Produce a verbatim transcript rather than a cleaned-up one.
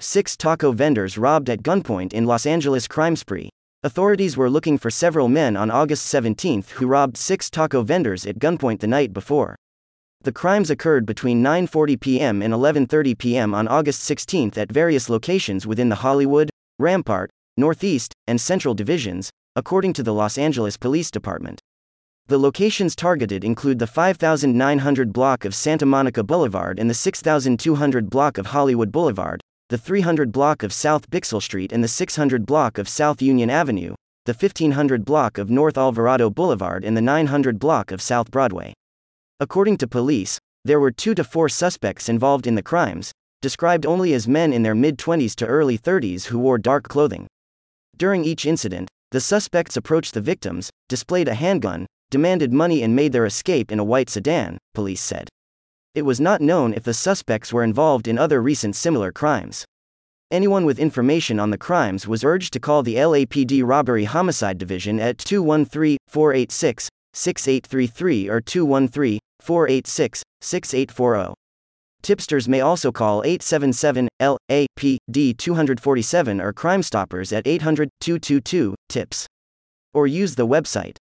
six taco vendors robbed at gunpoint in Los Angeles crime spree. Authorities were looking for several men on August seventeenth who robbed six taco vendors at gunpoint the night before. The crimes occurred between nine forty p m and eleven thirty p m on August sixteenth at various locations within the Hollywood, Rampart, Northeast, and Central divisions, according to the Los Angeles Police Department. The locations targeted include the five thousand nine hundred block of Santa Monica Boulevard and the six thousand two hundred block of Hollywood Boulevard, the three hundred block of South Bixel Street and the six hundred block of South Union Avenue, the fifteen hundred block of North Alvarado Boulevard and the nine hundred block of South Broadway. According to police, there were two to four suspects involved in the crimes, described only as men in their mid-twenties to early thirties who wore dark clothing. During each incident, the suspects approached the victims, displayed a handgun, demanded money and made their escape in a white sedan, police said. It was not known if the suspects were involved in other recent similar crimes. Anyone with information on the crimes was urged to call the L A P D Robbery Homicide Division at two one three, four eight six, six eight three three or two one three, four eight six, six eight four zero. Tipsters may also call eight seven seven, L A P D two four seven or Crime Stoppers at eight hundred, two two two, TIPS. Or use the website